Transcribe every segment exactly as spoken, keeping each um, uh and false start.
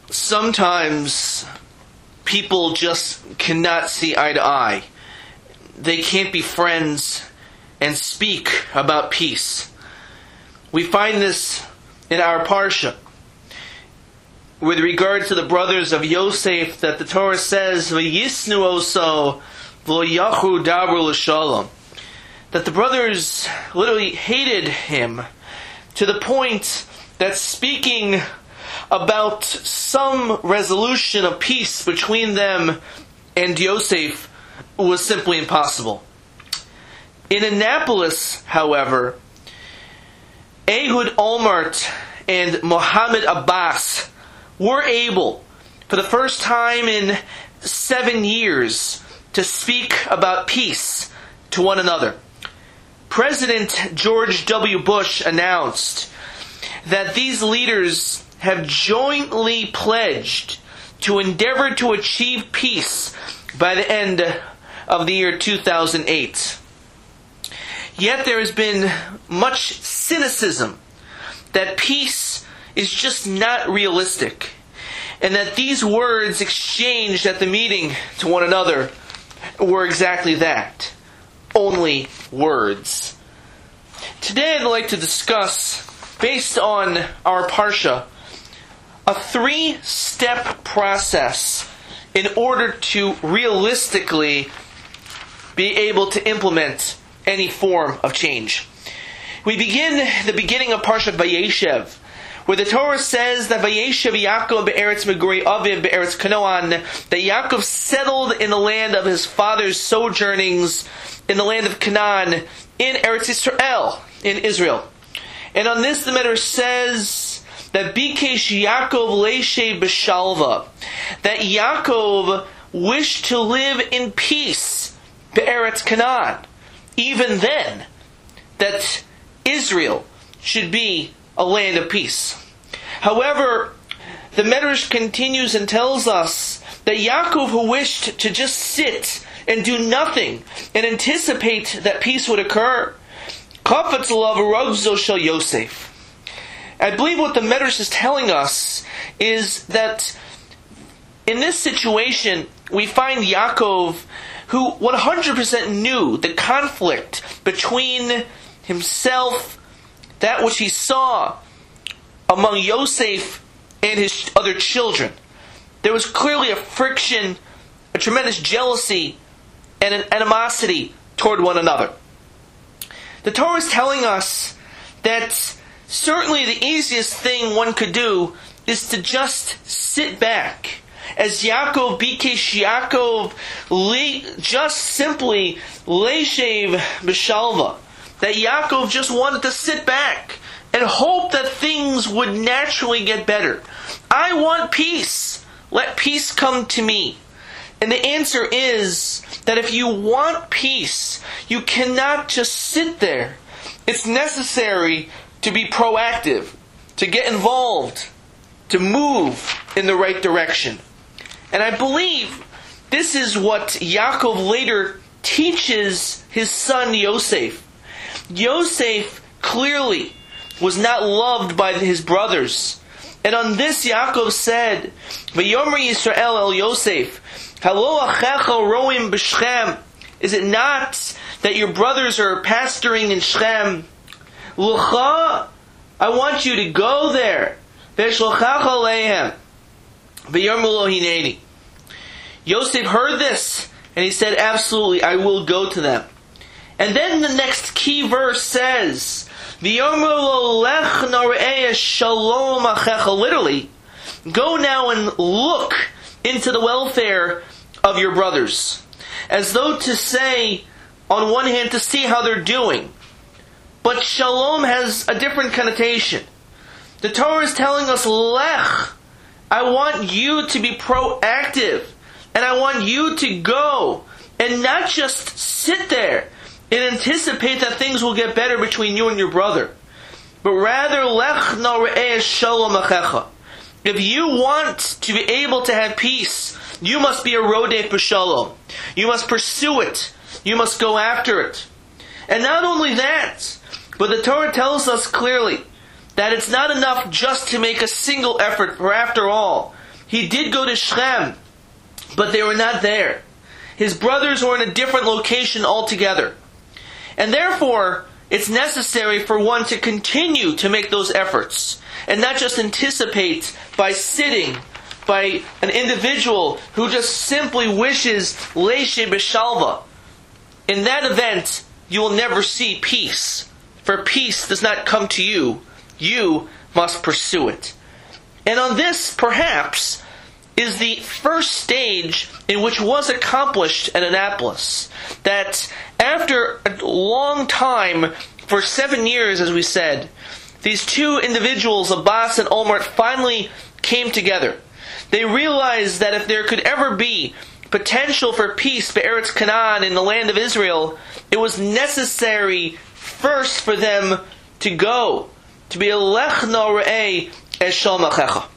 sometimes people just cannot see eye to eye. They can't be friends and speak about peace. We find this in our parsha with regard to the brothers of Yosef, that the Torah says, "V'yisnu oso v'lo yachu dabru l'shalom," that the brothers literally hated him to the point that speaking about some resolution of peace between them and Yosef was simply impossible. In Annapolis, however, Ehud Olmert and Mohammed Abbas were able, for the first time in seven years, to speak about peace to one another. President George W. Bush announced that these leaders have jointly pledged to endeavor to achieve peace by the end of the year two thousand eight. Yet there has been much cynicism that peace is just not realistic, and that these words exchanged at the meeting to one another were exactly that, only words. Today I'd like to discuss, based on our parsha, a three-step process in order to realistically be able to implement any form of change. We begin the beginning of Parshat Vayeshev, where the Torah says that Vayeshev Yaakov be'eretz Meguri Aviv be'eretz Canaan, that Yaakov settled in the land of his father's sojournings, in the land of Canaan, in Eretz Yisrael, in Israel. And on this the Medrash says that Bikesh Yaakov leishe b'shalva, that Yaakov wished to live in peace, be'eretz Canaan. Even then, that Israel should be a land of peace. However, the Medrash continues and tells us that Yaakov, who wished to just sit and do nothing and anticipate that peace would occur, Kafetz alav rogzo shel Yosef. I believe what the Medrash is telling us is that in this situation we find Yaakov, who one hundred percent knew the conflict between himself, that which he saw among Yosef and his other children. There was clearly a friction, a tremendous jealousy, and an animosity toward one another. The Torah is telling us that certainly the easiest thing one could do is to just sit back. As Yaakov, Bikesh Yaakov, just simply leishev b'shalva, that Yaakov just wanted to sit back and hope that things would naturally get better. I want peace. Let peace come to me. And the answer is that if you want peace, you cannot just sit there. It's necessary to be proactive, to get involved, to move in the right direction. And I believe this is what Yaakov later teaches his son Yosef. Yosef clearly was not loved by his brothers. And on this Yaakov said, V'yomer Yisrael el Yosef, Halo achecha roim b'Shechem. Is it not that your brothers are pasturing in Shechem? L'cha, I want you to go there. V'shlochacha leihem. V'yomer lo hineni. Yosef heard this, and he said, absolutely, I will go to them. And then the next key verse says, V'yomer lo lech nar'eh shalom achecha. Literally, go now and look into the welfare of your brothers. As though to say, on one hand, to see how they're doing. But shalom has a different connotation. The Torah is telling us, lech, I want you to be proactive. And I want you to go and not just sit there and anticipate that things will get better between you and your brother. But rather, lech nar'eh shalom achecha. If you want to be able to have peace, you must be a rodef b'shalom. You must pursue it. You must go after it. And not only that, but the Torah tells us clearly that it's not enough just to make a single effort, for after all, He did go to Shechem, but they were not there. His brothers were in a different location altogether. And therefore, it's necessary for one to continue to make those efforts, and not just anticipate by sitting by an individual who just simply wishes leishe b'shalva. In that event, you will never see peace. For peace does not come to you. You must pursue it. And on this, perhaps, is the first stage in which was accomplished at Annapolis. That after a long time, for seven years, as we said, these two individuals, Abbas and Olmert, finally came together. They realized that if there could ever be potential for peace be'eretz Canaan, in the land of Israel, it was necessary first for them to go, to be a lech no're'eh es shalmachecha.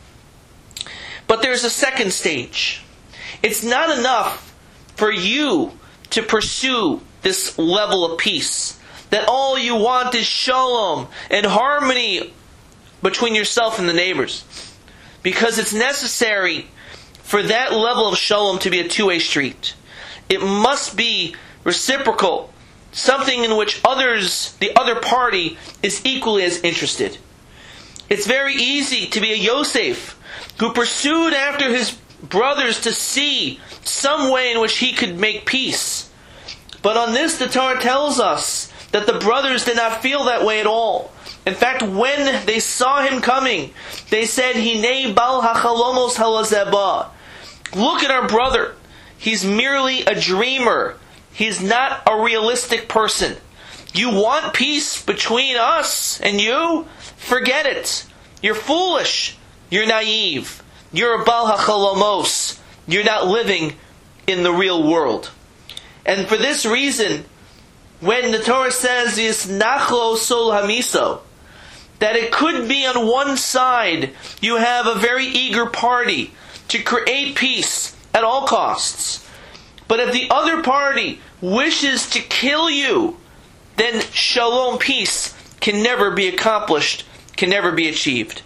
But there's a second stage. It's not enough for you to pursue this level of peace, that all you want is shalom and harmony between yourself and the neighbors. Because it's necessary for that level of shalom to be a two-way street. It must be reciprocal, something in which others, the other party, is equally as interested. It's very easy to be a Yosef who pursued after his brothers to see some way in which he could make peace. But on this, the Torah tells us that the brothers did not feel that way at all. In fact, when they saw him coming, they said, Hinei bal hachalomos halazeba. Look at our brother. He's merely a dreamer. He's not a realistic person. You want peace between us and you? Forget it. You're foolish. You're naive. You're a bal hachalomos. You're not living in the real world. And for this reason, when the Torah says, Yisnachlo sol hamiso, that it could be on one side, you have a very eager party to create peace at all costs. But if the other party wishes to kill you, then shalom, peace, can never be accomplished, can never be achieved.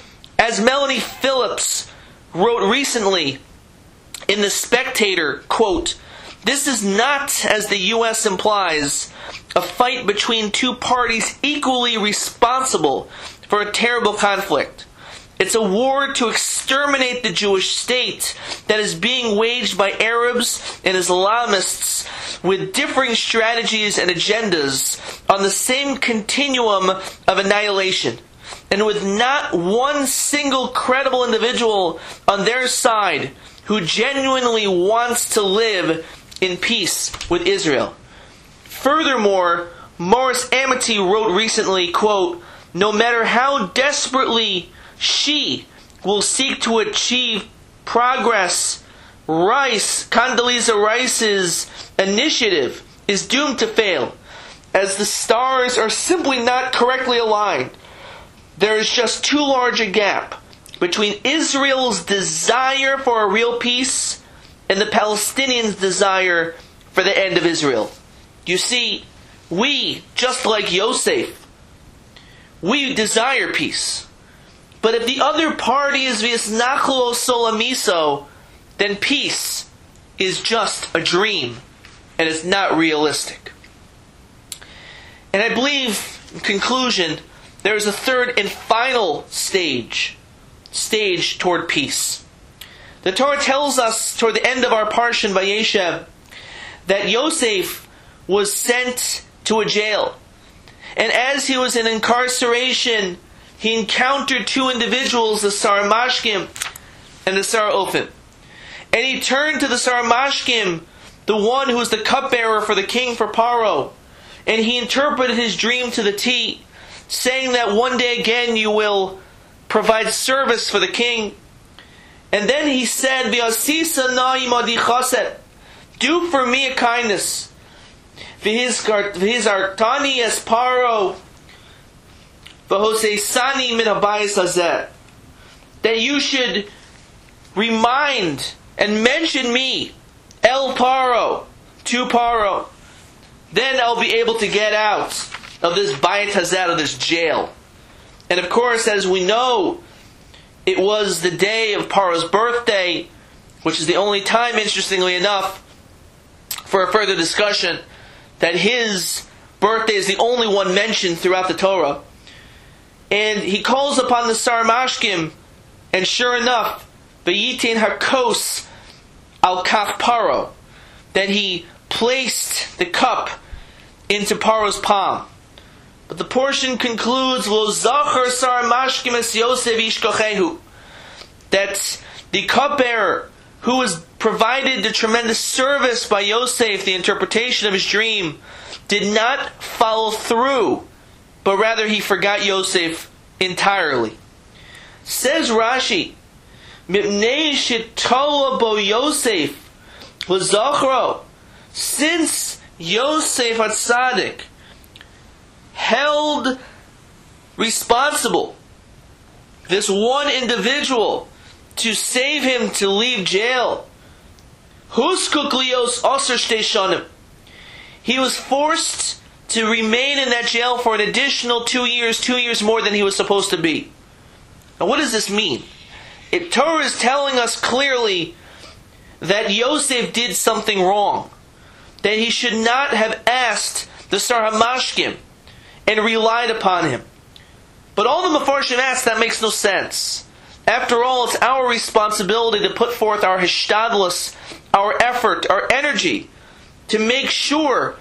As Melanie Phillips wrote recently in The Spectator, quote, this is not, as the U S implies, a fight between two parties equally responsible for a terrible conflict. It's a war to exterminate the Jewish state that is being waged by Arabs and Islamists with differing strategies and agendas on the same continuum of annihilation, and with not one single credible individual on their side who genuinely wants to live in peace with Israel. Furthermore, Morris Amity wrote recently, quote, no matter how desperately she will seek to achieve progress, Rice, Condoleezza Rice's initiative is doomed to fail, as the stars are simply not correctly aligned. There is just too large a gap between Israel's desire for a real peace and the Palestinians' desire for the end of Israel. You see, we, just like Yosef, we desire peace. But if the other party is v'yisnachlo solamiso, then peace is just a dream, and it's not realistic. And I believe, in conclusion, there is a third and final stage, stage toward peace. The Torah tells us toward the end of our parsha in Vayeshev that Yosef was sent to a jail. And as he was in incarceration, he encountered two individuals, the Saramashkim and the Saraophim. And he turned to the Saramashkim, the one who was the cupbearer for the king, for Paro, and he interpreted his dream to the T, saying that one day again you will provide service for the king. And then he said, V'asisa na'i madi chaset, do for me a kindness. V'hizartani es Paro, v'hoseisani min habayis hazeh, that you should remind and mention me, El Paro, to Paro. Then I'll be able to get out of this bayit hazeh, of this jail. And of course, as we know, It was the day of Paro's birthday, which is the only time, interestingly enough, for a further discussion, that his birthday is the only one mentioned throughout the Torah. And he calls upon the Sarmashkim, and sure enough, V'yitin hakos al kaf Paro, that he placed the cup into Paro's palm. But the portion concludes, Lo zachar Sarmashkim es Yosef ishkochehu, that the cupbearer, who was provided the tremendous service by Yosef, the interpretation of his dream, did not follow through, but rather he forgot Yosef entirely. Says Rashi, Mipnei shetola bo Yosef l'zachro, since Yosef HaTzadik held responsible this one individual to save him to leave jail, Huskuk lios aser shtei shanim, he was forced to remain in that jail for an additional two years, two years more than he was supposed to be. Now what does this mean? It, Torah is telling us clearly that Yosef did something wrong, that he should not have asked the Sar HaMashkim and relied upon him. But all the Mefarshim ask, that makes no sense. After all, it's our responsibility to put forth our hishtadlus, our effort, our energy, to make sure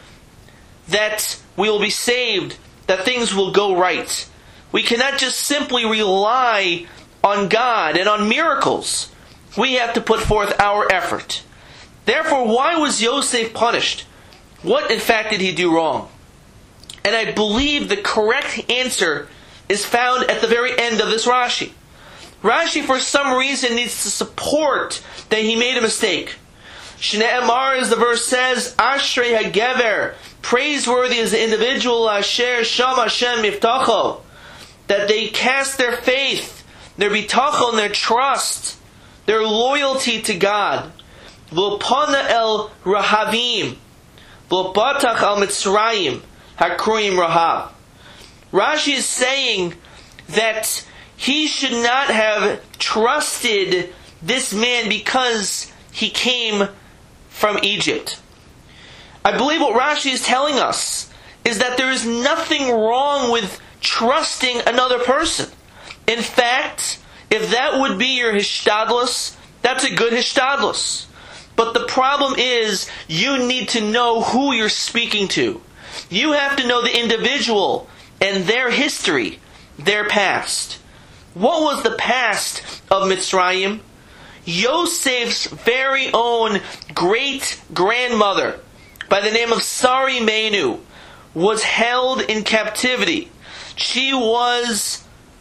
that we will be saved, that things will go right. We cannot just simply rely on God and on miracles. We have to put forth our effort. Therefore, why was Yosef punished? What, in fact, did he do wrong? And I believe the correct answer is found at the very end of this Rashi. Rashi, for some reason, needs to support that he made a mistake. Shne'emar, as the verse says, Ashrei HaGever, praiseworthy is the individual, Asher Sham Hashem Miftacho, that they cast their faith, their bitachon, their trust, their loyalty to God. V'pana el Rahavim, v'batach al Mitzrayim, Hakruim Rahav. Rashi is saying that he should not have trusted this man because he came from Egypt. I believe what Rashi is telling us is that there is nothing wrong with trusting another person. In fact, if that would be your hishtadlus, that's a good hishtadlus. But the problem is, you need to know who you're speaking to. You have to know the individual and their history, their past. What was the past of Mitzrayim? Yosef's very own great-grandmother, by the name of Sari Menu, was held in captivity. She was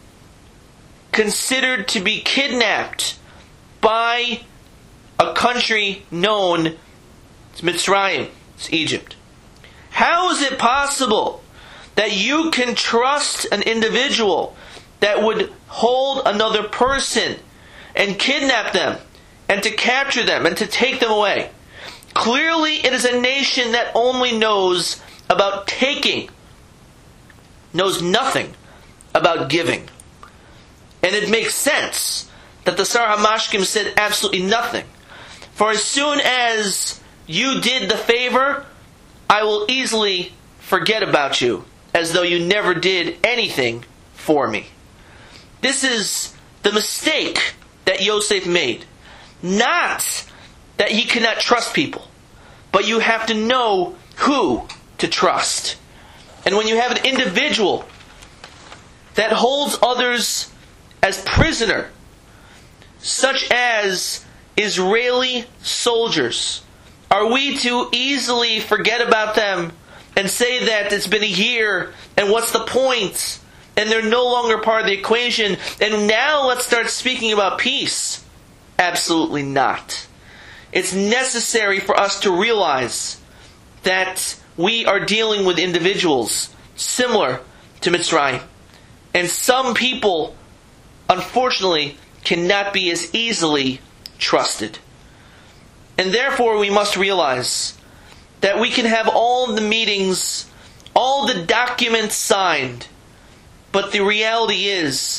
considered to be kidnapped by a country known as Mitzrayim, it's Egypt. How is it possible that you can trust an individual that would hold another person and kidnap them and to capture them and to take them away? Clearly, it is a nation that only knows about taking, knows nothing about giving. And it makes sense that the Sar HaMashkim said absolutely nothing. For as soon as you did the favor, I will easily forget about you, as though you never did anything for me. This is the mistake that Yosef made. Not that he cannot trust people, but you have to know who to trust. And when you have an individual that holds others as prisoner, such as Israeli soldiers, are we to easily forget about them and say that it's been a year and what's the point? And they're no longer part of the equation, and now let's start speaking about peace? Absolutely not. It's necessary for us to realize that we are dealing with individuals similar to Mitzrayim. And some people, unfortunately, cannot be as easily trusted. And therefore we must realize that we can have all the meetings, all the documents signed, but the reality is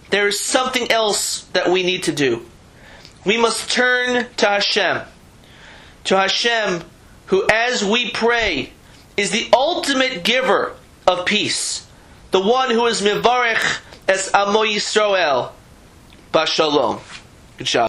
there is something else that we need to do. We must turn to Hashem. To Hashem, who, as we pray, is the ultimate giver of peace. The one who is Mivarech es Amo Yisrael. Bashalom. Good job.